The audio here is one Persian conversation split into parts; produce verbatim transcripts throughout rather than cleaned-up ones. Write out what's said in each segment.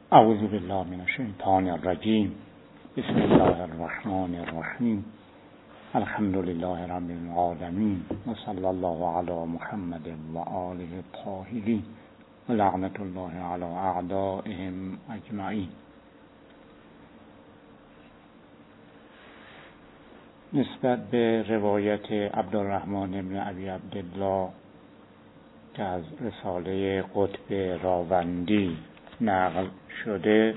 اعوذ بالله من الشیطان الرجیم. بسم الله الرحمن الرحیم. الحمد لله رب العالمین و صلی الله علی محمد و آله الطاهرین و لعنت الله علی اعدائهم اجمعین. نسبت به روایت عبدالرحمن بن ابی عبدالله که از رساله قطب راوندی نقل شده،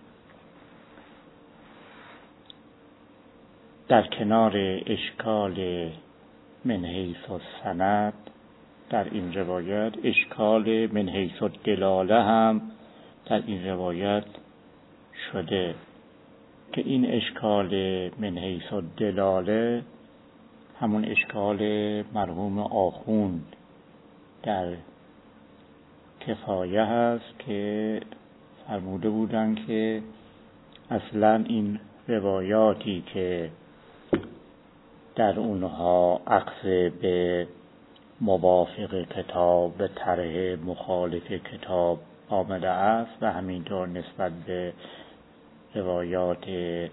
در کنار اشکال من حیث السند در این روایت، اشکال من حیث الدلاله هم در این روایت شده که این اشکال من حیث الدلاله همون اشکال مرحوم آخوند در کفایه هست که فرموده بودن که اصلا این روایاتی که در اونها عکس به موافق کتاب به طرح مخالف کتاب آمده است و همینطور نسبت به روایات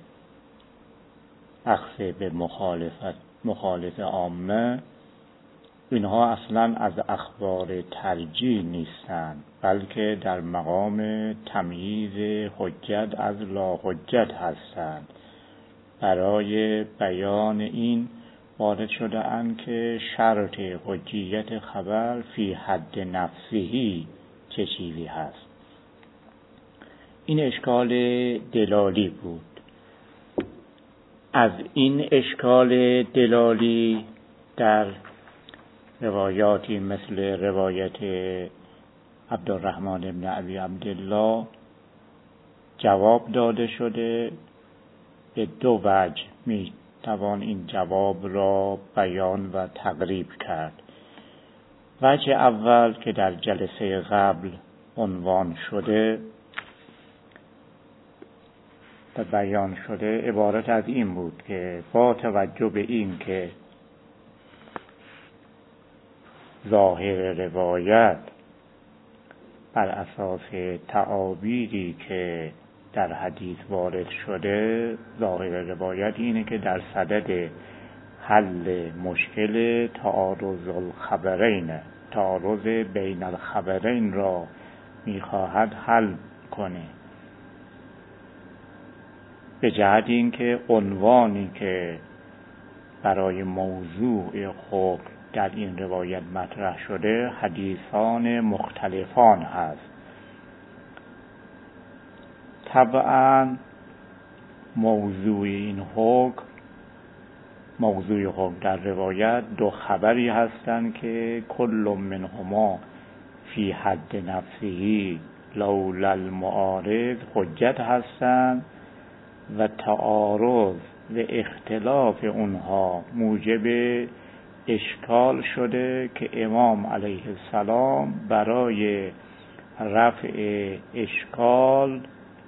عکس به مخالفت مخالف عامه، اینها اصلا از اخبار ترجیح نیستند، بلکه در مقام تمییز حجت از لا حجت هستند. برای بیان این وارد شده اند که شرط حجیت خبر فی حد نفسهی چه چیزی هست. این اشکال دلالی بود. از این اشکال دلالی در روایاتی مثل روایت عبدالرحمن بن ابی عبدالله جواب داده شده. به دو وجه می توان این جواب را بیان و تقریب کرد. وجه اول که در جلسه قبل عنوان شده و بیان شده عبارت از این بود که با توجه به این که ظاهر روایت بر اساس تعابیری که در حدیث وارد شده، ظاهر روایت اینه که در صدد حل مشکل تعارض الخبرین تعارض بین الخبرین را میخواهد حل کنه، به جهت اینکه عنوانی که برای موضوع حکم در این روایت مطرح شده حدیثان مختلفان هست. طبعا موضوع این حکم موضوع حکم در روایت دو خبری هستند که کل منهما فی حد نفسه لولا المعارض حجت هستند و تعارض و اختلاف اونها موجب اشکال شده که امام علیه السلام برای رفع اشکال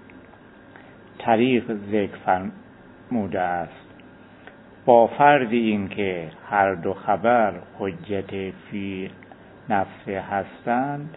طریق ذکر فرموده است، با فرض این که هر دو خبر حجت فی نفسه هستند.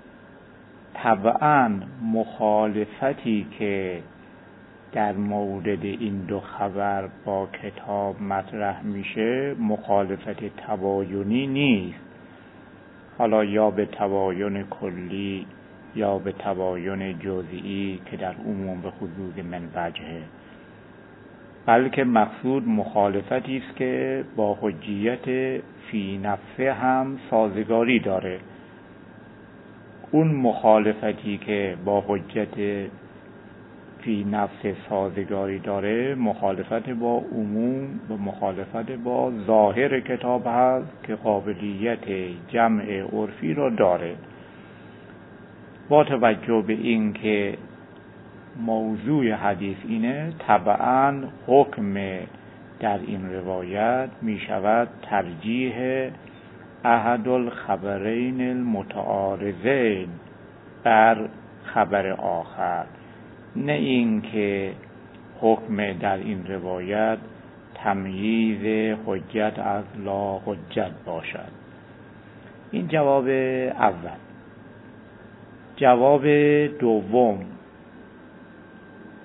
طبعا مخالفتی که در مورد این دو خبر با کتاب مطرح میشه مخالفت تباینی نیست، حالا یا به تباین کلی یا به تباین جزئی که در عموم به خصوص من وجهه، بلکه مقصود مخالفتی است که با حجیت فی نفسه هم سازگاری داره. اون مخالفتی که با حجت فی نفس سازگاری داره مخالفت با عموم و مخالفت با ظاهر کتاب هست که قابلیت جمع عرفی را داره. با توجه به این که موضوع حدیث اینه، طبعا حکم در این روایت می شود ترجیح احد الخبرین المتعارضین بر خبر آخر، نه این که حکم در این روایت تمییز حجت از لا حجت باشد. این جواب اول. جواب دوم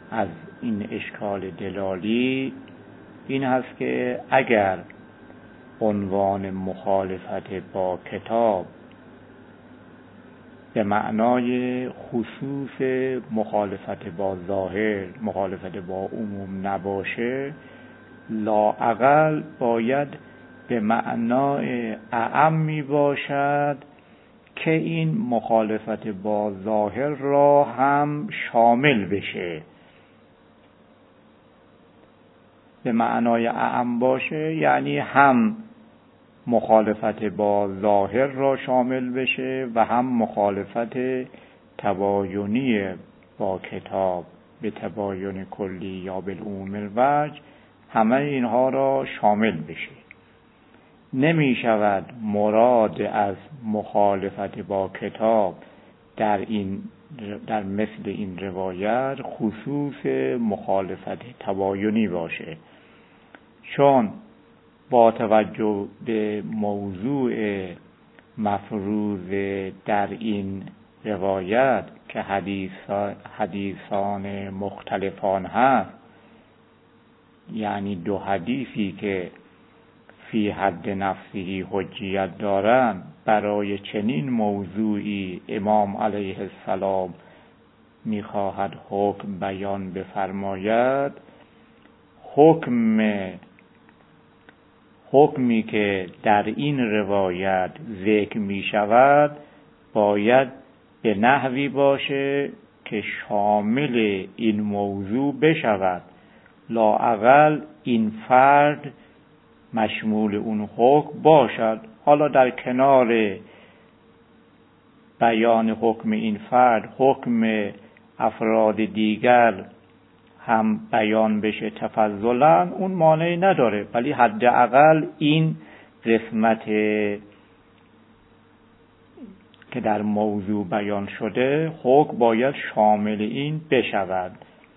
از این اشکال دلالی این هست که اگر عنوان مخالفت با کتاب به معنای خصوص مخالفت با ظاهر، مخالفت با عموم نباشه، لااقل باید به معنای اعم می باشد که این مخالفت با ظاهر را هم شامل بشه. به معنای اعم باشه یعنی هم مخالفت با ظاهر را شامل بشه و هم مخالفت تباینی با کتاب به تباین کلی یا بالعموم الوجه، همه اینها را شامل بشه. نمی شود مراد از مخالفت با کتاب در این در مثل این روایت خصوص مخالفت تباینی باشه، چون با توجه به موضوع مفروض در این روایت که حدیثان, حدیثان مختلفان هست، یعنی دو حدیثی که فی حد نفسه حجیت دارند، برای چنین موضوعی امام علیه السلام میخواهد حکم بیان بفرماید. حکم حکمی که در این روایت ذکر می شود باید به نحوی باشه که شامل این موضوع بشود، لااقل این فرد مشمول اون حکم باشد. حالا در کنار بیان حکم این فرد، حکم افراد دیگر هم بیان بشه تفضلا، اون مانعی نداره، ولی حداقل این قسمت که در موضوع بیان شده حکم باید شامل این بشود.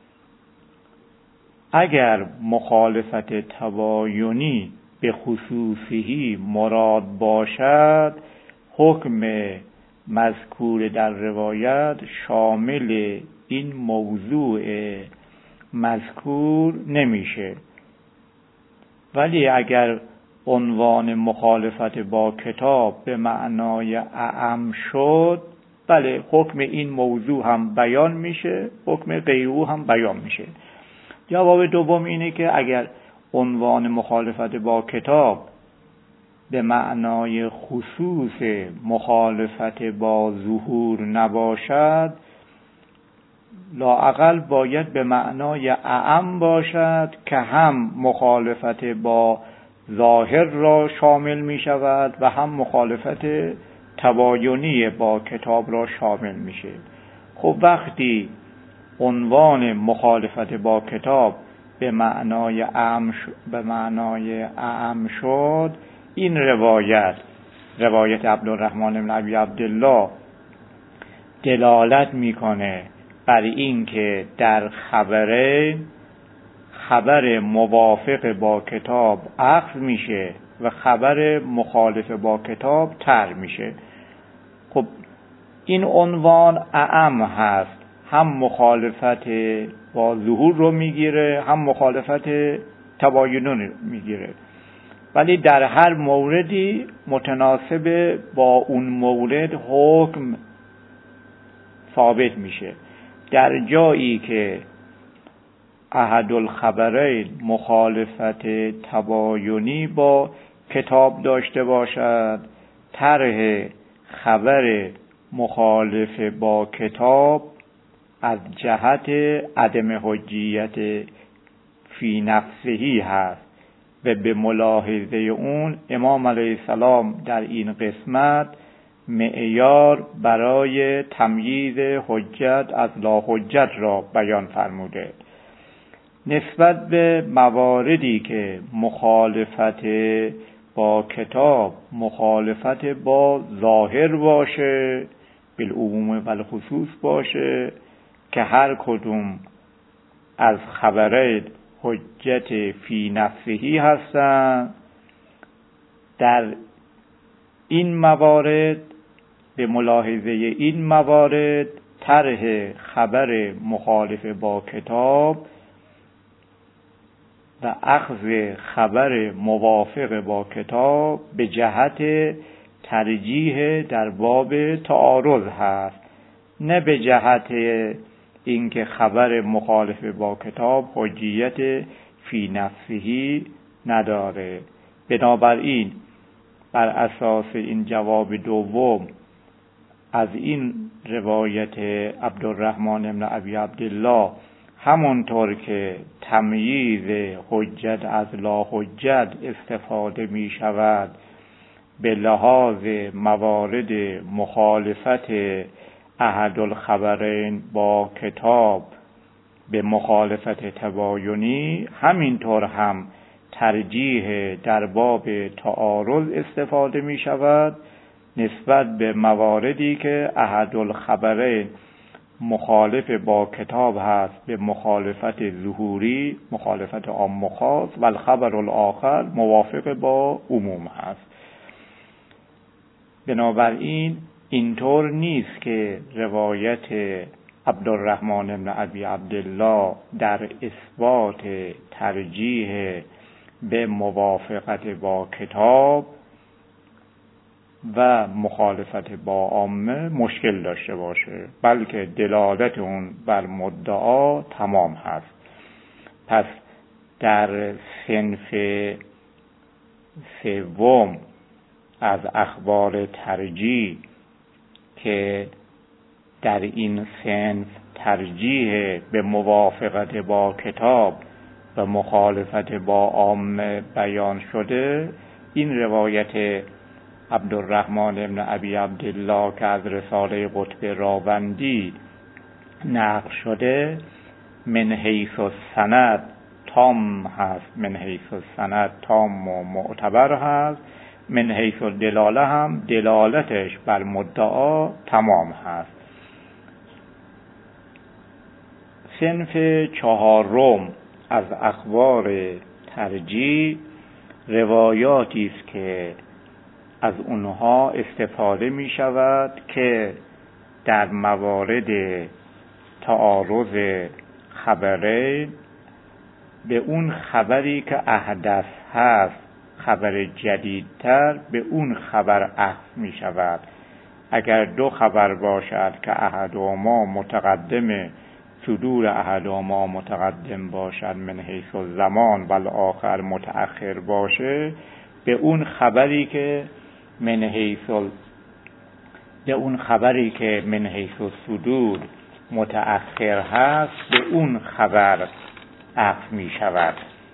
اگر مخالفت تباینی به خصوصی مراد باشد، حکم مذکور در روایت شامل این موضوع مذکور نمیشه. ولی اگر عنوان مخالفت با کتاب به معنای اعم شد، بله حکم این موضوع هم بیان میشه، حکم غیره هم بیان میشه. جواب دوم اینه که اگر عنوان مخالفت با کتاب به معنای خصوص مخالفت با ظهور نباشد، لااقل باید به معنای اعم باشد که هم مخالفت با ظاهر را شامل می شود و هم مخالفت تباینی با کتاب را شامل میشه. خب وقتی عنوان مخالفت با کتاب به معنای اعم به معنای اعم شد، این روایت روایت عبدالرحمن بن ابی عبدالله دلالت میکنه بر این که در خبره خبر موافق با کتاب اخذ میشه و خبر مخالف با کتاب ترک میشه. خب این عنوان اعم هست، هم مخالفت با ظهور رو میگیره هم مخالفت تباین رو میگیره، ولی در هر موردی متناسب با اون مورد حکم ثابت میشه. در جایی که احد الخبرین مخالفت تباینی با کتاب داشته باشد، طرح خبر مخالف با کتاب از جهت عدم حجیت فی نفسهی هست و به ملاحظه اون امام علیه السلام در این قسمت معیار برای تمییز حجت از لا حجت را بیان فرموده. نسبت به مواردی که مخالفت با کتاب مخالفت با ظاهر باشه، بالعموم و بالخصوص باشه، که هر کدوم از خبره حجت فی نفسهی هستند، در این موارد به ملاحظه این موارد طرح خبر مخالف با کتاب و اخذ خبر موافق با کتاب به جهت ترجیح در باب تعارض هست، نه به جهت اینکه خبر مخالف با کتاب حجیت فی نفسه نداره. بنابراین بر اساس این جواب دوم از این روایت عبدالرحمن بن ابی عبدالله، همونطور که تمییز حجت از لا حجت استفاده می شود به لحاظ موارد مخالفت احد الخبرین با کتاب به مخالفت تباینی، همینطور هم ترجیح در باب تعارض استفاده می شود نسبت به مواردی که احد الخبرین مخالف با کتاب هست به مخالفت ظهوری، مخالفت عام و خاص، و الخبر الاخر موافق با عموم هست. بنابراین اینطور نیست که روایت عبدالرحمن بن ابی عبدالله در اثبات ترجیح به موافقت با کتاب و مخالفت با عامه مشکل داشته باشه، بلکه دلالت اون بر مدعا تمام هست. پس در صنف سوم از اخبار ترجیح که در این صنف ترجیح به موافقت با کتاب و مخالفت با عامه بیان شده، این روایت عبدالرحمن بن ابی عبدالله که از رساله قطب راوندی نقل شده من حیث السند تام هست، من حیث السند تام و معتبر هست، من حیث الدلاله هم دلالتش بر مدعا تمام هست. صنف چهارم از اخبار ترجیح روایاتی است که از اونها استفاده می شود که در موارد تعارض خبره به اون خبری که احدث هست، خبر جدیدتر، به اون خبر اخذ می شود. اگر دو خبر باشد که احدهما متقدم، صدور احدهما متقدم باشد من حیث الزمان و الاخر متأخر باشه، به اون خبری که من حیث به اون خبری که من حیث الصدور متأخر هست به اون خبر اخذ می شود.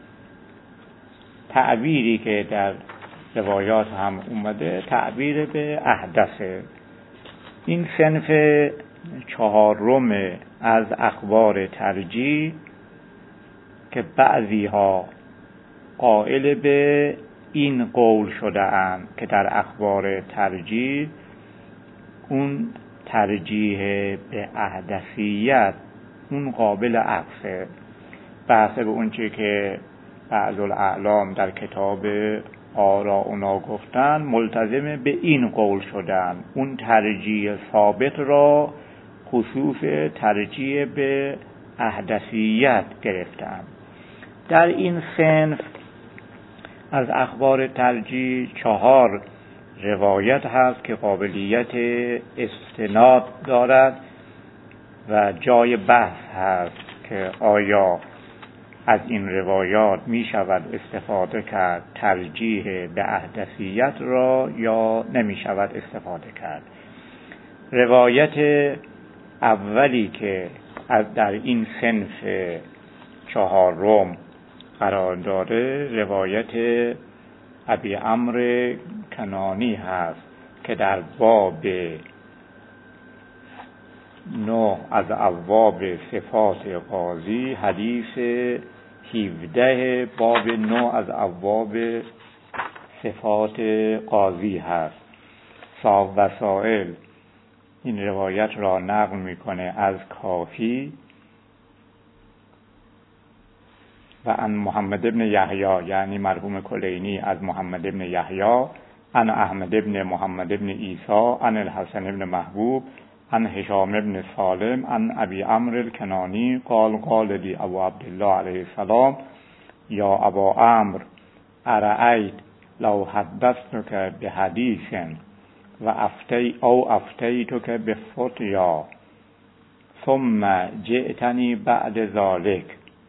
تعبیری که در روایات هم اومده تعبیر به احدثه. این صنف چهارم از اخبار ترجیح که بعضی ها قائل به این قول شده اند که در اخبار ترجیح اون ترجیح به احدثیت اون قابل عکسه، بحث به اون چی که بعض الاعلام در کتاب آراؤنا گفتن ملتزم به این قول شدن، اون ترجیح ثابت را خصوص ترجیح به احدثیت گرفتن. در این صنف از اخبار ترجیح چهار روایت هست که قابلیت استناد دارد و جای بحث هست که آیا از این روایات می شود استفاده کرد ترجیح به احدثیت را یا نمی شود استفاده کرد. روایت اولی که از در این صنف چهارم قرار داره روایت ابی عمرو کنانی هست که در باب نو از ابواب صفات قاضی، حدیث هفده باب نو از ابواب صفات قاضی هست. صاحب وسائل این روایت را نقل میکنه از کافی و عن محمد ابن یحیی، یعنی مرحوم کلینی از محمد ابن یحیی، عن احمد ابن محمد ابن عیسی، عن الحسن ابن محبوب، عن هشام بن سالم عن ابی عمرو الکنانی قال قال لی ابو عبدالله علیه السلام یا ابا عمرو ارأیت لو حدثتک بحدیث و افتی او افتیتک بفتیا ثم جئتنی بعد ذلك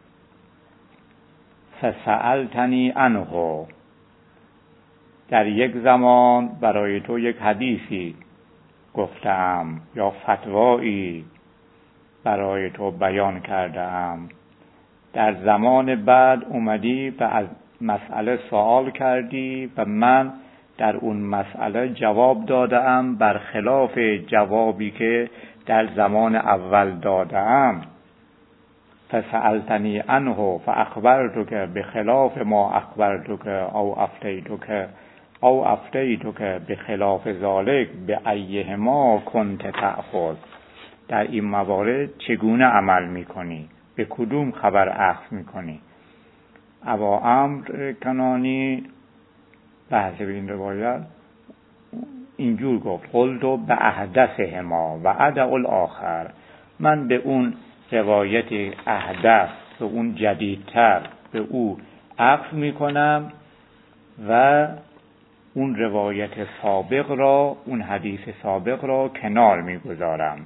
فسألتنی عنه. در یک زمان برای تو یک حدیثی گفتم یا فتوایی برای تو بیان کردم، در زمان بعد اومدی و از مسئله سوال کردی و من در اون مسئله جواب دادم برخلاف جوابی که در زمان اول دادم. فسألتنی عنه فاخبرتک بخلاف ما اخبرتک او افتیتک او افتیتک بخلاف ذلك بأیهما کنت تأخذ. در این موارد چگونه عمل میکنی؟ به کدوم خبر اخذ میکنی؟ ابا عمرو کنانی به حسب این روایت اینجور گفت قلت به احدثهما و ادع الاخر. من به اون روایت احدث، به اون جدیدتر، به او اخذ میکنم و اون روایت سابق را، اون حدیث سابق را کنار میگذارم.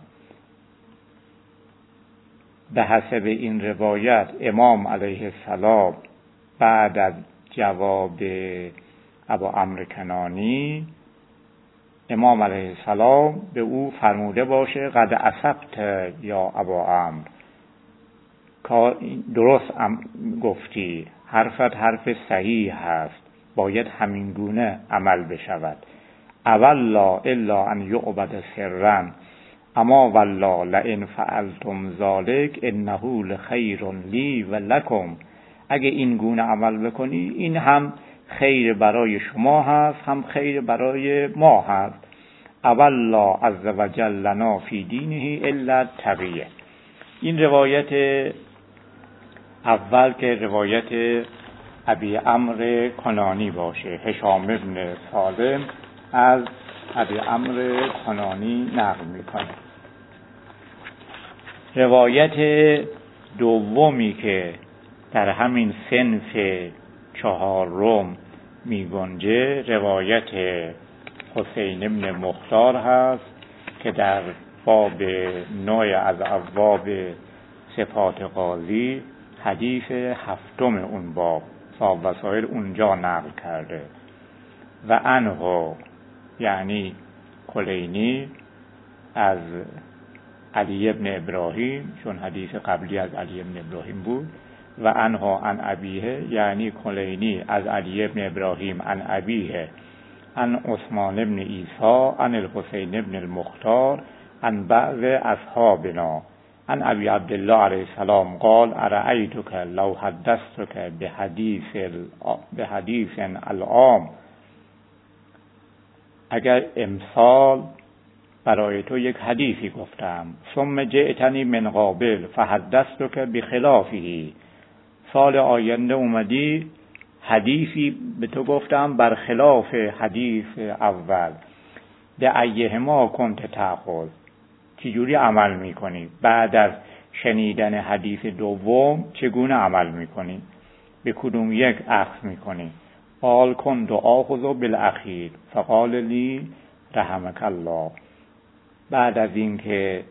به حسب این روایت امام علیه السلام بعد از جواب ابا عمرو کنانی، امام علیه السلام به او فرموده باشه قد اصبت یا ابا عمرو، درست گفتی، حرفت حرف صحیح هست، باید همین گونه عمل بشود. اولا الا ان یعبد سرا اما والله لئن فعلتم ذلك انه لخیر لی و لکم. اگه این گونه عمل بکنی این هم خیر برای شما هست، هم خیر برای ما هست. اولا عز و جل لنا فی دینه الا تقیه. این روایت اول که روایت ابی عمرو کنانی باشه، هشام بن سالم از ابی عمرو کنانی نقل میکنه. روایت دومی که در همین صنف چهارم میگنجه روایت حسین بن مختار هست که در باب نوع از ابواب صفات قاضی حدیث هفتم اون باب صاحب وسائل اونجا نقل کرده. و عنه یعنی کلینی از علی ابن ابراهیم، چون حدیث قبلی از علی ابن ابراهیم بود. و عنه عن ابیه یعنی کلینی از علی ابن ابراهیم عن ابیه عن عثمان ابن عیسی عن الحسین ابن المختار عن بعض اصحابنا عن ابی عبدالله علیه السلام قال ارأیتک لو حدثتک بحدیث بحدیث العام. اگر امسال برای تو یک حدیثی گفتم، ثم جئتنی من قابل فحدثتک بخلافه، سال آینده اومدی حدیثی به تو گفتم برخلاف حدیث اول، به ایهما کنت تأخذ، چجوری عمل میکنی؟ بعد از شنیدن حدیث دوم چگونه عمل میکنی؟ به کدوم یک اخذ میکنی؟ قال کنت آخذ بالاخیر فقال لی رحمک الله. بعد از اینکه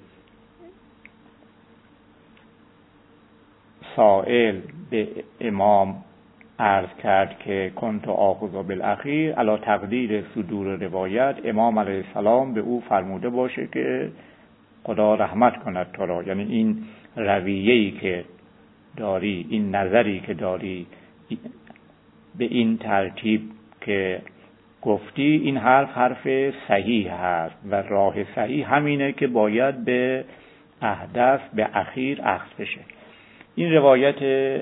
سائل به امام عرض کرد که کنت آخذ بالاخیر، علی تقدیر صدور روایت امام علیه السلام به او فرموده باشه که خدا رحمت کند تو را، یعنی این رویه‌ای که داری، این نظری که داری به این ترتیب که گفتی، این حرف حرف صحیح هست و راه صحیح همینه که باید به احدث به اخیر اخذ بشه. این روایت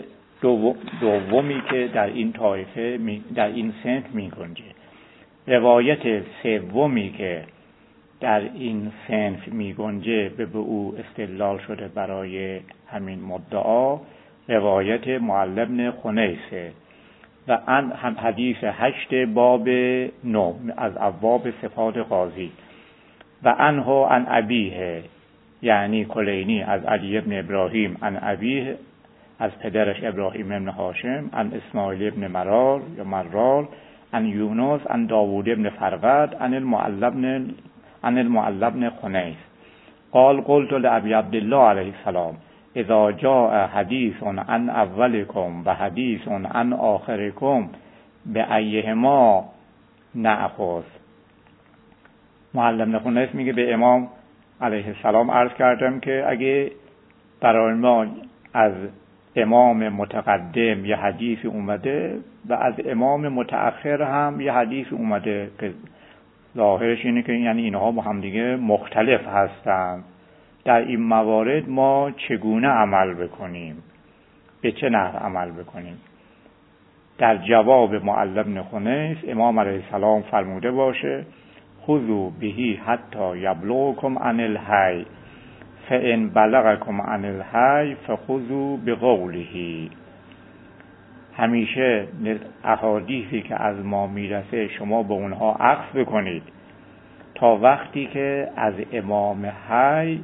دومی که در این طایفه در این صنف می گنجه. روایت سومی که در این صنف می گنجه به او استدلال شده برای همین مدعا، روایت معل بن خنیسه و ان هم حدیث هشت باب نو از ابواب صفات قاضی. و عنه عن ابیه، یعنی کلینی از علی ابن ابراهیم، عن ابیه از پدرش ابراهیم ابن هاشم، عن اسماعیل ابن مرار یا مرار، عن یونس، عن داوود ابن فرقد، عن المعلى ابن عن المعلى ابن خنیس قال قلت لأبي عبد الله علیه السلام اذا جاء حدیث عن اولکم و حدیث عن آخرکم به ایهما نأخذ. معلى ابن خنیس میگه به امام علیه السلام عرض کردم که اگه برای ما از امام متقدم یه حدیث اومده و از امام متأخر هم یه حدیث اومده که ظاهرش اینه که یعنی اینها با هم دیگه مختلف هستند، در این موارد ما چگونه عمل بکنیم، به چه نحو عمل بکنیم؟ در جواب معلى بن خنیس امام علیه السلام فرموده باشه خذوا بهی حتی یبلغکم عن الحی فان بلغکم عن الحی فخذوا بقوله. همیشه احادیثی که از ما میرسه شما به اونها اخذ بکنید تا وقتی که از امام حی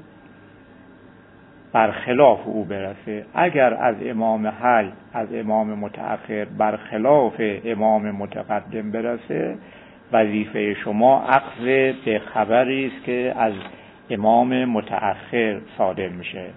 برخلاف او برسه. اگر از امام حی از امام متأخر برخلاف امام متقدم برسه، وظیفه شما اخذ به خبری است که از امام متأخر صادر میشه.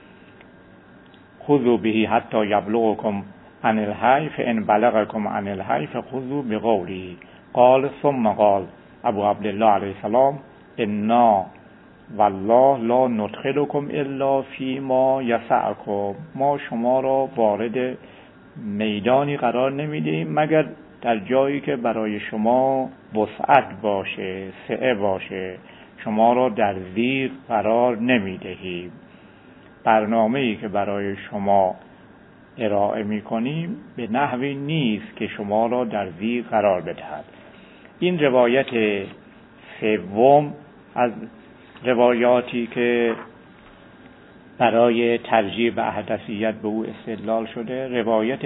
خذوا به حتی یبلغکم عن الحی فان بلغکم عن الحی فخذوا بقوله. قال ثم قال ابو عبدالله علیه السلام انا والله لا ندخلکم الا فیما یسعکم. ما شما را وارد میدانی قرار نمیدیم مگر در جایی که برای شما وسعت باشه، سعه باشه. شما را در ضیق قرار نمیدهیم. برنامه‌ای که برای شما ارائه میکنیم به نحوی نیست که شما را در ضیق قرار بدهد. این روایت سوم از روایاتی که برای ترجیح و احدثیت به او استدلال شده، روایت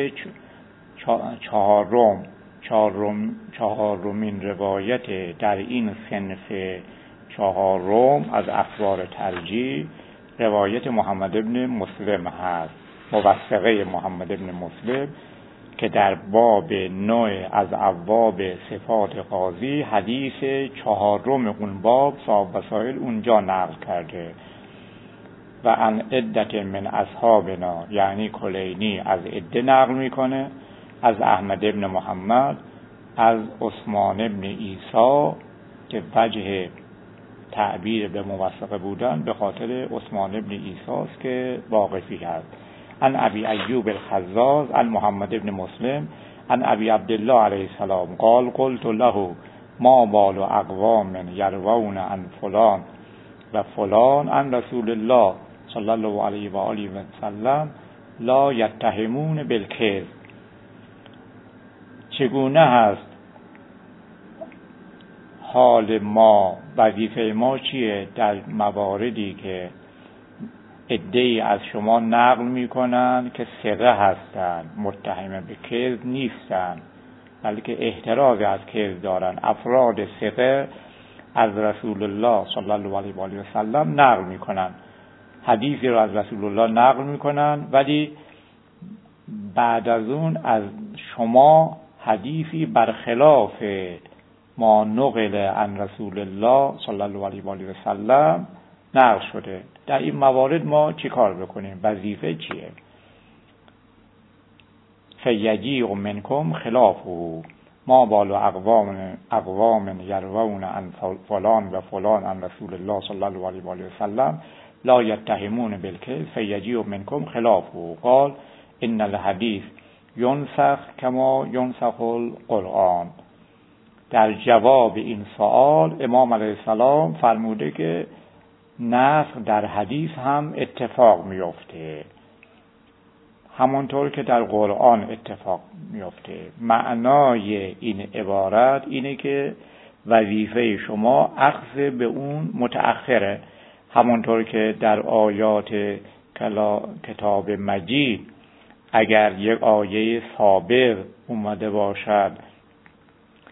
چهارم چهارم چهارمین روایت در این صنف چهارم از اخبار ترجیح، روایت محمد ابن مسلم هست، موثقه محمد ابن مسلم که در باب نوع از ابواب صفات قاضی حدیث چهارم اون باب صاحب وسائل اونجا نقل کرده. و عن عدة من اصحابنا، یعنی کلینی از عده نقل میکنه، از احمد ابن محمد، از عثمان ابن عیسی که وجه تعبیر به موثقه بودن به خاطر عثمان ابن عیسی است که واقفی هست. عن ابی ایوب الخزاز عن محمد ابن مسلم عن ابی عبدالله علیه السلام قال قلت له ما بال اقوام یروون عن فلان و فلان عن رسول الله صلی الله علیه و آله و سلم لا یتهمون بالکذب. چگونه هست حال ما، وظیفه ما چیه در مواردی که عده‌ای از شما نقل میکنن که ثقه هستن، متهم به کذب نیستن بلکه احتراز از کذب دارن. افراد ثقه از رسول الله صلی الله علیه و آله و سلم نقل میکنن، حدیثی رو از رسول الله نقل میکنن، ولی بعد از اون از شما حدیثی برخلاف ما نقل عن رسول الله صلی الله علیه و آله و سلم نقل شده. در این موارد ما چی کار بکنیم؟ وظیفه چیه؟ فیجیع منکم خلافه ما بال اقوام اقوام یروون عن فلان و فلان عن رسول الله صلی الله علیه و آله و سلم لا یتهمون بالکذب فیجیع منکم خلافه قال ان الحدیث ینسخ کما ینسخ القرآن. در جواب این سوال امام علیه السلام فرموده که نسخ در حدیث هم اتفاق میفته همانطور که در قرآن اتفاق میفته. معنای این عبارت اینه که وظیفه شما اخذ به اون متأخره، همانطور که در آیات کتاب مجید اگر یک آیه سابق اومده باشد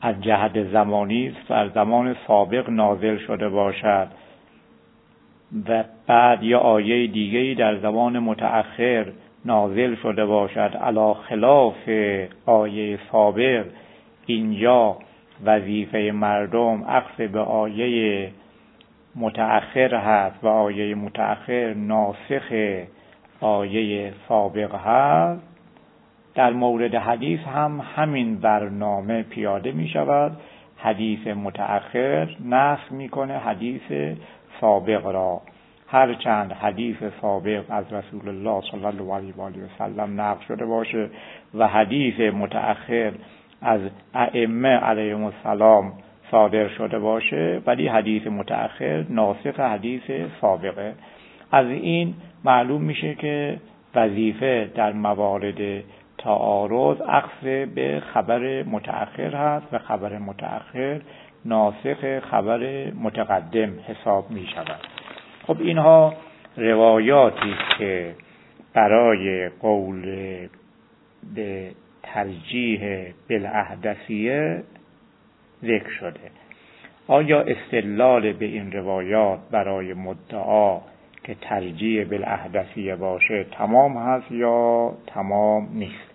از جهت زمانی در زمان سابق نازل شده باشد و بعد یا آیه دیگه‌ای در زمان متأخر نازل شده باشد علی خلاف آیه سابق، اینجا وظیفه مردم اخذ به آیه متأخر هست و آیه متأخر ناسخ آیه سابق هست. در مورد حدیث هم همین برنامه پیاده می شود. حدیث متأخر نسخ می کنه حدیث سابق را، هرچند حدیث سابق از رسول الله صلی الله علیه و آله و سلم نقل شده باشه و حدیث متأخر از ائمه علیهم السلام صادر شده باشه، ولی حدیث متأخر ناسخ حدیث سابقه. از این معلوم میشه که وظیفه در موارد تعارض اخذ به خبر متأخر هست و خبر متأخر ناسخ خبر متقدم حساب می شود. خب اینها روایاتی که برای قول به ترجیح بالاحدثیه ذکر شده. آیا استدلال به این روایات برای مدعا که ترجیح بالاحدثیه باشه تمام هست یا تمام نیست؟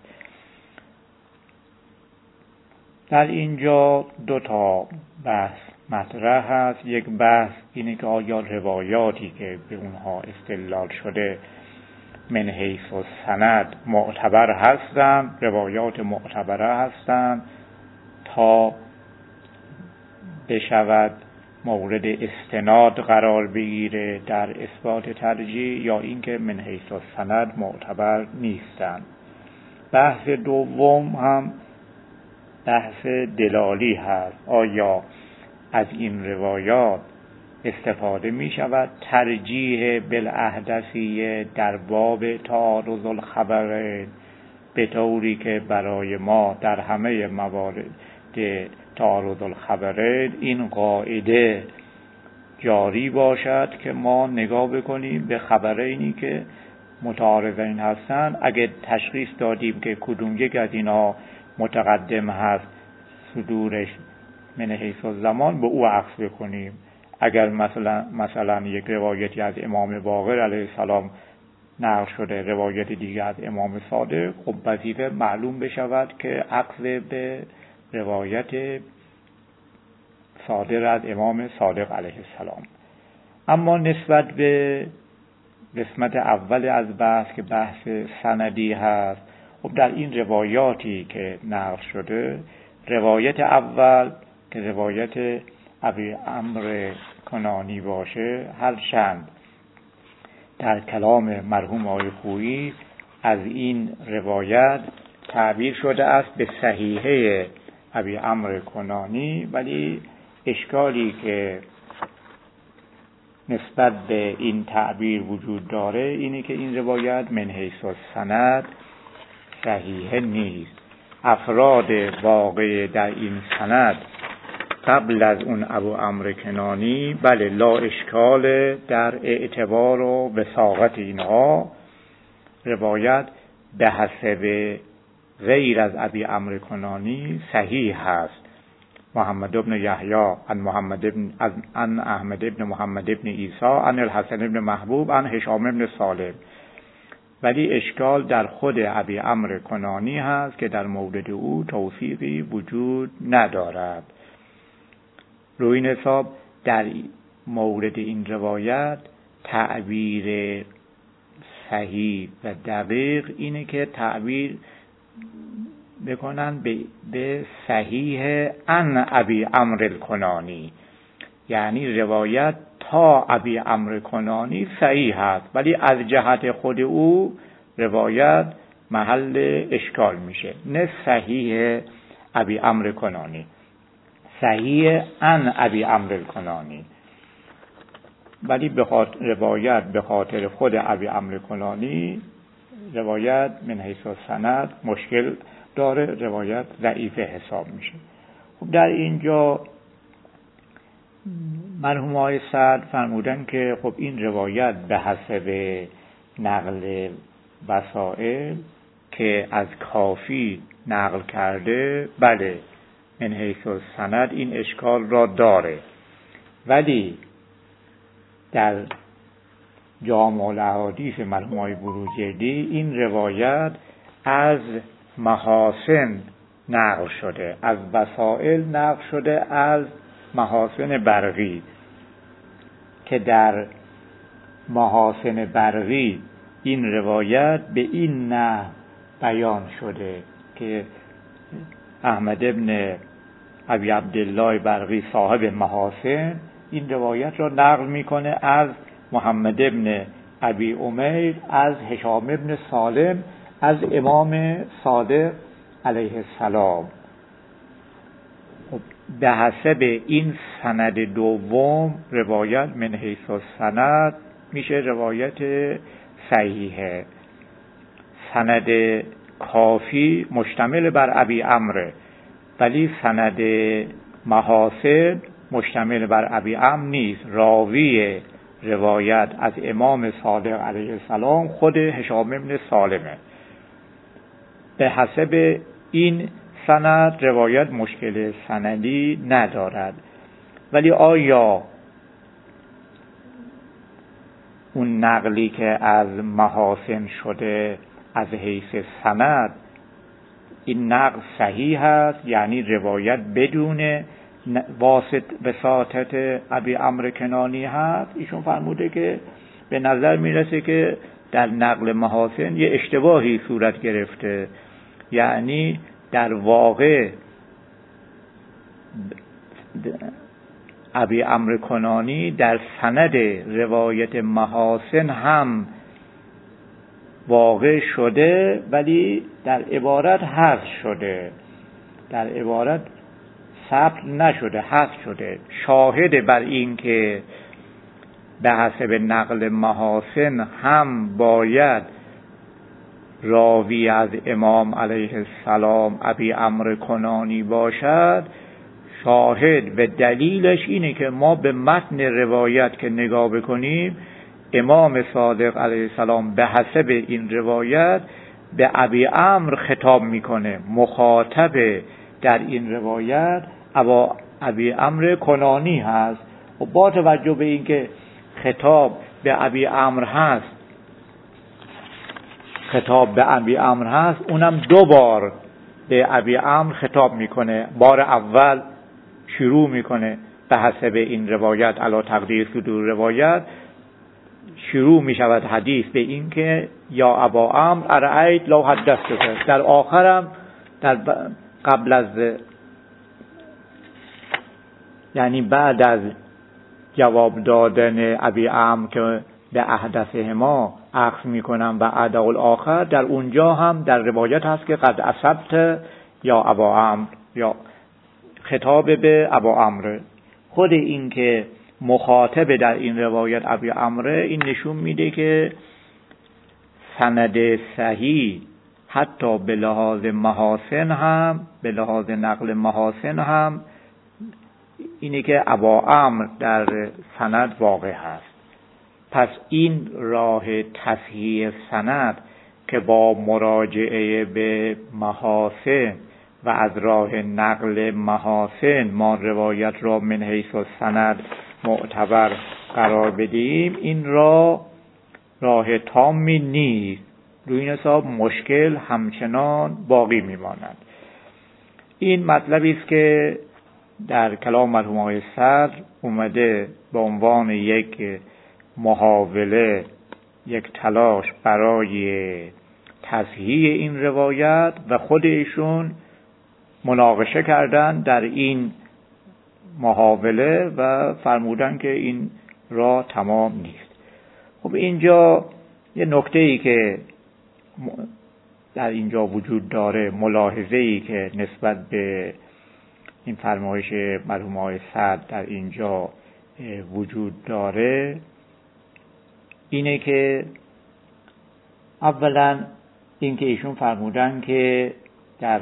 در اینجا دو تا بحث مطرح هست. یک بحث اینه که آیا روایاتی که به اونها استدلال شده من حیث السند معتبر هستند، روایات معتبره هستند تا بشود مورد استناد قرار بگیره در اثبات ترجیح، یا اینکه من حیث السند معتبر نیستند. بحث دوم هم بحث دلالی هست. آیا از این روایات استفاده می شود ترجیح بالاحدثیه در باب تعارض الخبرین، به طوری که برای ما در همه موارد تعارض الخبرین این قاعده جاری باشد که ما نگاه بکنیم به خبرینی که متعارضین هستند، اگه تشخیص دادیم که کدوم یک از اینا متقدم هست صدورش من حیث الزمان به او عکس بکنیم. اگر مثلا مثلا یک روایتی از امام باقر علیه السلام نقل شده، روایت دیگه از امام صادق، خب وظیفه معلوم بشود که عکس به روایت صادر از امام صادق علیه السلام. اما نسبت به قسمت اول از بحث که بحث سندی هست، خب در این روایاتی که نقل شده، روایت اول که روایت ابی عمرو کنانی باشه، هرچند در کلام مرحوم آقای خویی از این روایت تعبیر شده است به صحیحه ابی عمرو کنانی، ولی اشکالی که نسبت به این تعبیر وجود داره اینه که این روایت من حیث السند صحیحه نیست. افراد واقع در این سند قبل از اون ابو عمرو کنانی بله لا اشکال در اعتبار و وثاقت اینها، روایت به حسب غیر از ابی عمرو کنانی صحیح هست. محمد ابن یحیی عن محمد ابن عن احمد ابن محمد ابن عیسی عن الحسن ابن محبوب عن هشام ابن سالم، ولی اشکال در خود ابی عمرو کنانی هست که در مورد او توثیقی وجود ندارد. روی این حساب در مورد این روایت تعبیر صحیح و دقیق اینه که تعبیر بکنن به, به صحیح عن ابی عمرو کنانی، یعنی روایت تا ابی عمرو کنانی صحیح هست، ولی از جهت خود او روایت محل اشکال میشه. نه صحیح ابی عمرو کنانی، صحیح عن ابی عمرو کنانی، ولی به خاطر روایت به خاطر خود ابی عمرو کنانی روایت من حیث السند مشکل داره، روایت ضعیف حساب میشه. خب در اینجا مرحوم آقای سعد فرمودن که خب این روایت به حسب نقل وسائل که از کافی نقل کرده، بله من حیث السند این اشکال را داره، ولی در جامع الاحادیث مرحوم آقای بروجردی این روایت از محاسن نقل شده، از وسائل نقل شده، از محاسن برقی، که در محاسن برقی این روایت به این نحو بیان شده که احمد ابن ابی عبدالله برقی صاحب محاسن این روایت را نقل میکنه از محمد ابن ابی امیر از هشام ابن سالم از امام صادق علیه السلام. به حسب این سند دوم روایت من حیث السند میشه روایت صحیحه. سند کافی مشتمل بر ابی عمرو، ولی سند محاسن مشتمل بر ابی عمرو نیست. راوی روایت از امام صادق علیه السلام خود هشام ابن سالمه. به حسب این سند روایت مشکل سندی ندارد. ولی آیا اون نقلی که از محاسن شده از حیث سند این نقل صحیح است، یعنی روایت بدون واسط وساطت ابی عمرو کنانی هست؟ ایشون فرموده که به نظر میرسه که در نقل محاسن یه اشتباهی صورت گرفته، یعنی در واقع ابی عمرو کنانی در سند روایت محاسن هم واقع شده، ولی در عبارت حذف شده، در عبارت ثبت نشده، حذف شده. شاهد بر این که به حسب نقل محاسن هم باید راوی از امام علیه السلام ابی عمرو کنانی باشد، شاهد و دلیلش اینه که ما به متن روایت که نگاه بکنیم امام صادق علیه السلام به حسب این روایت به ابی عمرو خطاب میکنه، مخاطب در این روایت ابا ابی عمرو کنانی هست. و با توجه به اینکه خطاب به ابی عمرو هست خطاب به ابی عمرو هست اونم دو بار به ابی عمرو خطاب میکنه. بار اول شروع میکنه به حسب این روایت علی تقدیر صدور روایت شروع میشود حدیث به این که یا ابا عمرو ارأیت لو حدثتک. در آخرم در قبل از یعنی بعد از جواب دادن ابی عمرو که به احدثهما اخذ میکنم و ادعو الاخر، در اونجا هم در روایت هست که قد اصبت یا ابا عمرو، یا خطاب به ابا عمرو. خود این که مخاطب در این روایت ابی عمرو این نشون میده که سند صحیح حتی به لحاظ محاسن هم به لحاظ نقل محاسن هم اینه که ابا عمرو در سند واقع هست. پس این راه تصحیح سند که با مراجعه به محاسن و از راه نقل محاسن ما روایت را من حیث السند معتبر قرار بدیم، این راه راه تامی نیست. روی این حساب مشکل همچنان باقی میماند. این مطلبی است که در کلام مرحوم آقای صدر اومده به عنوان یک محاوله، یک تلاش برای تصحیح این روایت و خود ایشون مناقشه کردن در این محاوله و فرمودن که این راه تمام نیست. خب اینجا یه نکته‌ای که در اینجا وجود داره، ملاحظه‌ای که نسبت به این فرمایش مرحوم آقای صدر در اینجا وجود داره اینه که اولا این که ایشون فرمودن که در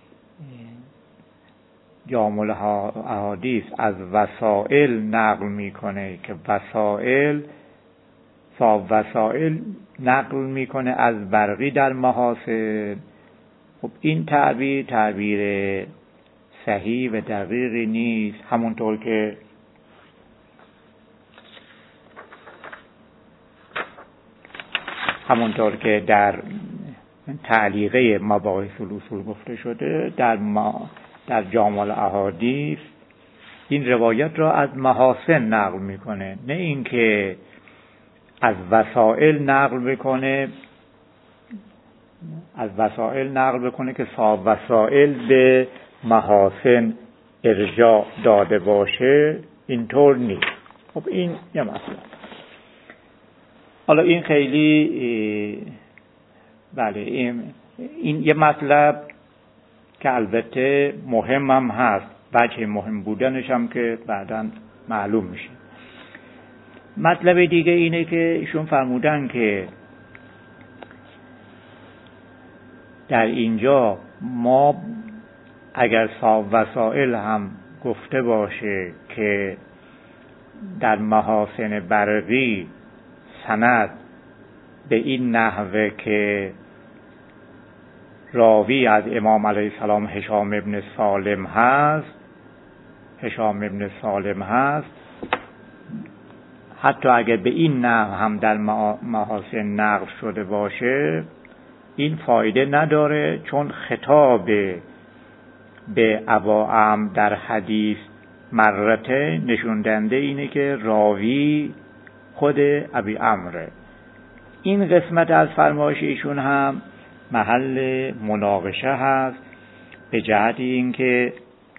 جامع الاحادیث از وسائل نقل میکنه که وسائل صاحب وسائل نقل میکنه از برقی در محاسن. خب این تعبیر تعبیر صحیح و دقیقی نیست، همونطور که همونطور که در تعلیقه مباحث الاصول گفته شده، در ما در جامع الاحادیث این روایت را از محاسن نقل میکنه، نه اینکه از وسائل نقل بکنه از وسائل نقل بکنه که صاحب وسائل به محاسن ارجاع داده باشه، اینطور نیست. خب این یه مسئله. حالا این خیلی بله این, این یه مطلب که البته مهم هم هست، وجه مهم بودنش هم که بعداً معلوم میشه. مطلب دیگه اینه که ایشون فرمودن که در اینجا ما اگر صاحب وسائل هم گفته باشه که در محاسن برقی سند به این نحوه که راوی از امام علیه السلام هشام ابن سالم هست هشام ابن سالم هست حتی اگر به این نحو هم در محاسن نقل شده باشه، این فایده نداره، چون خطاب به ابا عمرو در حدیث مرته نشون دهنده اینه که راوی خود ابی عمرو. این قسمت از فرمایش ایشون هم محل مناقشه هست، به جهت اینکه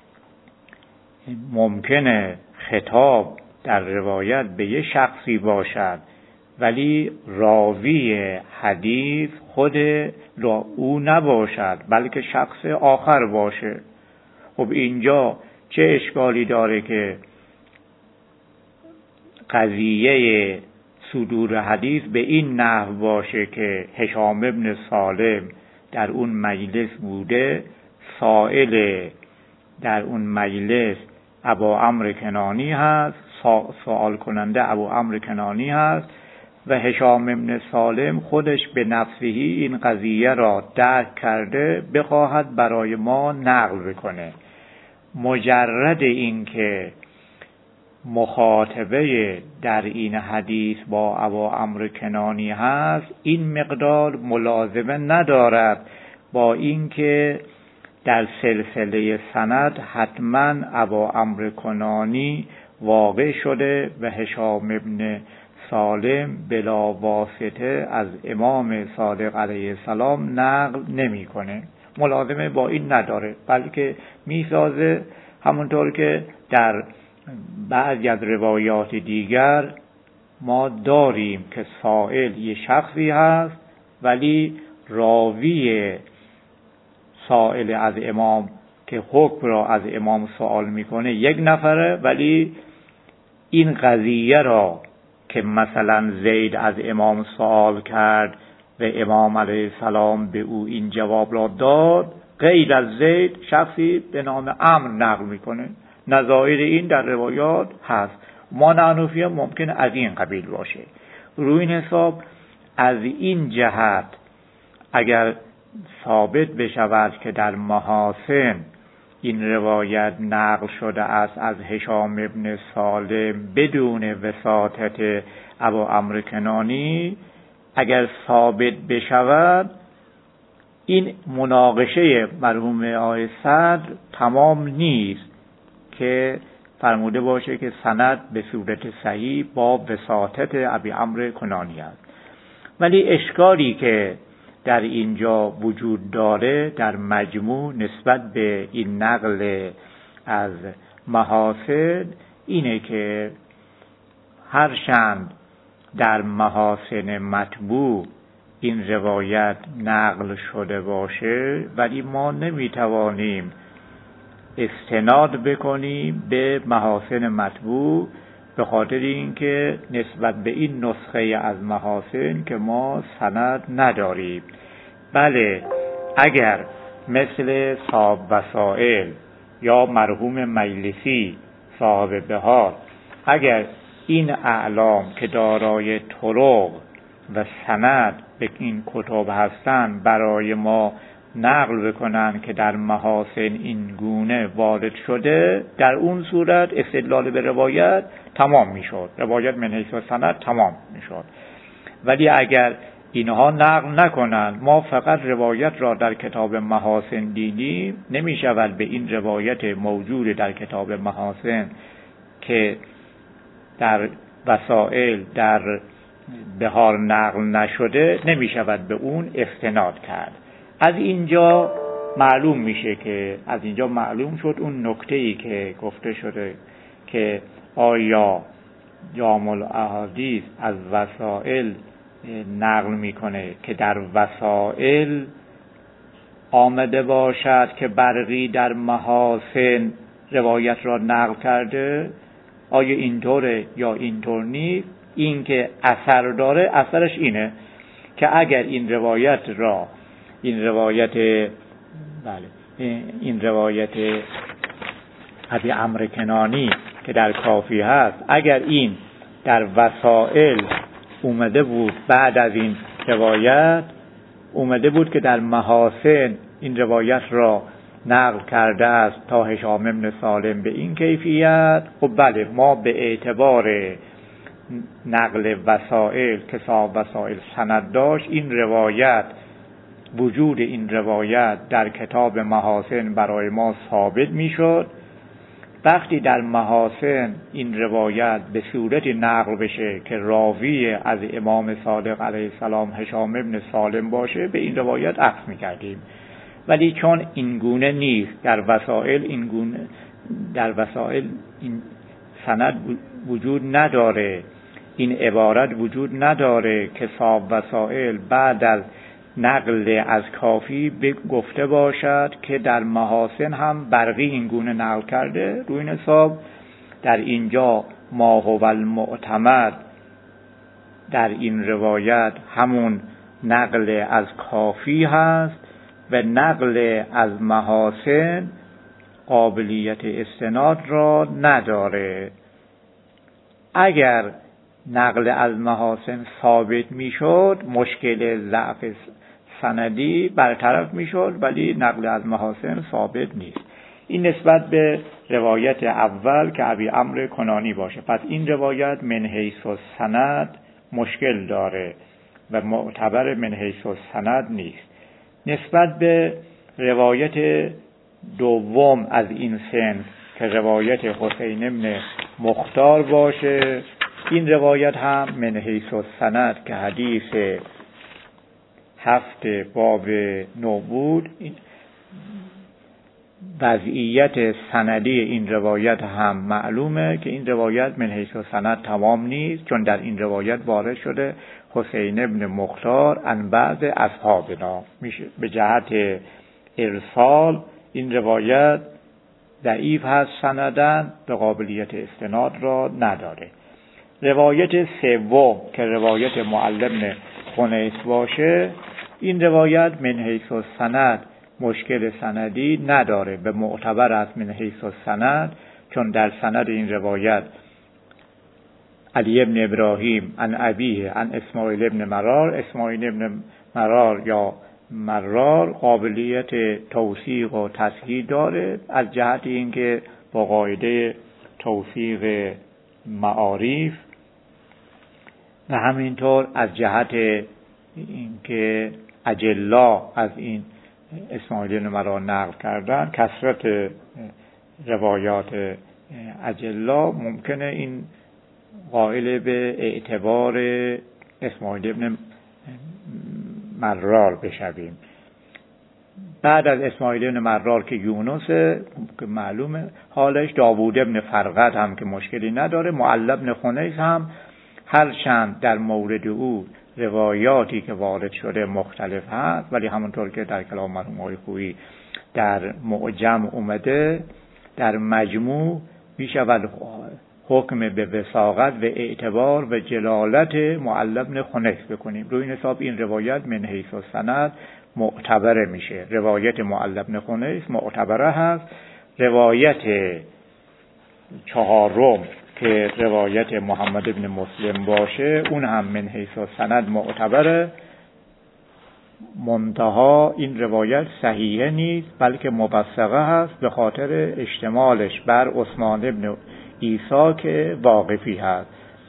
ممکنه خطاب در روایت به یه شخصی باشد ولی راوی حدیث خود او نباشد بلکه شخص آخر باشه. خب اینجا چه اشکالی داره که قضیه صدور حدیث به این نحو باشه که هشام ابن سالم در اون مجلس بوده، سائل در اون مجلس ابو عمرو کنانی هست، سوال کننده ابو عمرو کنانی هست و هشام ابن سالم خودش به نفسهی این قضیه را درک کرده بخواهد برای ما نقل بکنه. مجرد این که مخاطبه در این حدیث با ابو عمرو کنانی هست، این مقدار ملازمه ندارد با اینکه در سلسله سند حتما ابو عمرو کنانی واقع شده و هشام ابن سالم بلا واسطه از امام صادق علیه السلام نقل نمی کنه. ملازمه با این نداره، بلکه میسازه همونطور که در بعضی از روایات دیگر ما داریم که سائل یه شخصی هست ولی راوی سائل از امام که حکم را از امام سوال میکنه یک نفره، ولی این قضیه را که مثلا زید از امام سوال کرد و امام علیه السلام به او این جواب را داد، غیر از زید شخصی به نام عمرو نقل میکنه. نظایر این در روایات هست. ما نحنفیان ممکن از این قبیل باشه. روی این حساب از این جهت اگر ثابت بشود که در محاسن این روایت نقل شده است از هشام ابن سالم بدون وساطت ابو عمرو کنانی، اگر ثابت بشود این مناقشه مرحوم آقای صدر تمام نیست که فرموده باشه که سند به صورت صحیح با وساطت ابی عمرو کنانی است. ولی اشکالی که در اینجا وجود داره در مجموع نسبت به این نقل از محاسن اینه که هرچند در محاسن مطبوع این روایت نقل شده باشه، ولی ما نمیتوانیم استناد بکنیم به محاسن مطبوع، به خاطر اینکه نسبت به این نسخه از محاسن که ما سند نداریم. بله، اگر مثل صاحب وسائل یا مرحوم مجلسی صاحب بهار، اگر این اعلام که دارای طرق و سند به این کتب هستند برای ما نقل بکنن که در محاسن این گونه وارد شده، در اون صورت استدلال به روایت تمام میشد، روایت من حیث السند تمام میشد. ولی اگر اینها نقل نکنند، ما فقط روایت را در کتاب محاسن دیدیم، نمی شود به این روایت موجود در کتاب محاسن که در وسائل در بهار نقل نشده، نمی شود به اون استناد کرد. از اینجا معلوم میشه که از اینجا معلوم شد اون نکته‌ای که گفته شده که آیا جامع الاحادیث از وسائل نقل میکنه که در وسائل آمده باشد که برقی در محاسن روایت را نقل کرده، آیا اینطوره یا اینطور نیست؟ این که اثر داره، اثرش اینه که اگر این روایت را این روایت بله این روایت ابی عمرو کنانی که در کافی هست، اگر این در وسائل اومده بود، بعد از این روایت اومده بود که در محاسن این روایت را نقل کرده است تا هشام بن سالم به این کیفیت، خب بله ما به اعتبار نقل وسائل که صاحب وسائل سند داشت، این روایت وجود این روایت در کتاب محاسن برای ما ثابت میشد. وقتی در محاسن این روایت به صورت نقل بشه که راوی از امام صادق علیه السلام هشام بن سالم باشه، به این روایت عکس میکردیم. ولی چون این گونه نیست، در وسائل این گونه در وسائل این سند وجود نداره، این عبارت وجود نداره که صاحب وسائل بعد از نقل از کافی گفته باشد که در محاسن هم برقی این گونه نقل کرده. روی این حساب در اینجا ما هو المعتمد در این روایت همون نقل از کافی هست و نقل از محاسن قابلیت استناد را نداره. اگر نقل از محاسن ثابت میشد، مشکل ضعف سندی برطرف میشد، ولی نقل از محاسن ثابت نیست. این نسبت به روایت اول که ابی عمرو کنانی باشه. پس این روایت من حیث السند مشکل داره و معتبر من حیث السند نیست. نسبت به روایت دوم از این سن که روایت حسین بن مختار باشه، این روایت هم من حیث السند که حدیث هفت باب نو بود، وضعیت سندی این روایت هم معلومه که این روایت من حیث السند تمام نیست، چون در این روایت وارد شده حسین بن مختار عن بعض اصحابنا، میشه به جهت ارسال این روایت ضعیف هست سندن، به قابلیت استناد را نداره. روایت سوم که روایت معل بن خنیس باشه، این روایت من حیث السند مشکل سندی نداره، به معتبر است من حیث السند، چون در سند این روایت علی بن ابراهیم عن ابیه عن اسماعیل بن مرار، اسماعیل بن مرار یا مرار قابلیت توثیق و تصحیح داره، از جهت اینکه با قاعده توثیق معارف و همینطور از جهت اینکه اجلا از این اسماعیل بن مرار نقل کردن، کثرت روایات اجلا ممکنه این قائل به اعتبار اسماعیل بن مرار بشویم. بعد از اسماعیل بن مرار که یونس که معلومه حالش، داوود بن فرقد هم که مشکلی نداره، معل بن خنیس هم هرچند در مورد او روایاتی که وارد شده مختلف هست، ولی همونطور که در کلام مرحوم آقای خویی در معجم اومده، در مجموع میشود حکم به وثاقت و اعتبار و جلالت معل بن خنیس بکنیم. روی این حساب این روایت من حیث السند معتبره میشه. روایت معل بن خنیس معتبره هست. روایت چهارم که روایت محمد بن مسلم باشه، اون هم من حیث السند معتبره. منتها این روایت صحیحه نیست بلکه موثقه هست به خاطر اشتمالش بر عثمان ابن عیسی که واقفی هست.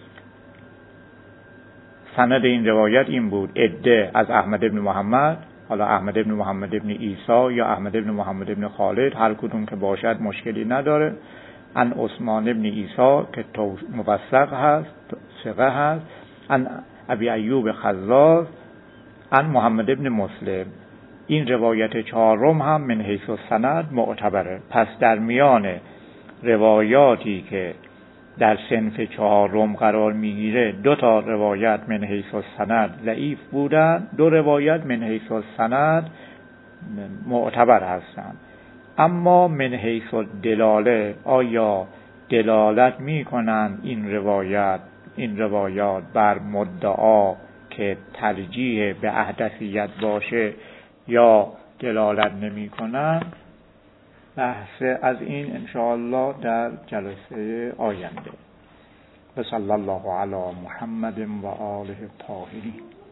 سند این روایت این بود: عده از احمد ابن محمد، حالا احمد ابن محمد ابن عیسی یا احمد ابن محمد ابن خالد، هر کدوم که باشد مشکلی نداره، ان عثمان ابن عیسی که موثق هست، ثقه هست، ان ابی ایوب خزاز، ان محمد ابن مسلم. این روایت چهارم هم من حیث السند معتبره. پس در میان روایاتی که در صنف چهارم قرار میگیره دو تا روایت من حیث السند ضعیف بودن، دو روایت من حیث السند معتبر هستند. اما من حیث الدلاله آیا دلالت میکنن این روایت این روایات بر مدعا که ترجیح به احدثیت باشه یا دلالت نمی کنن؟ بحث از این انشاءالله در جلسه آینده. و صلی الله علی محمد و آله الطاهرین.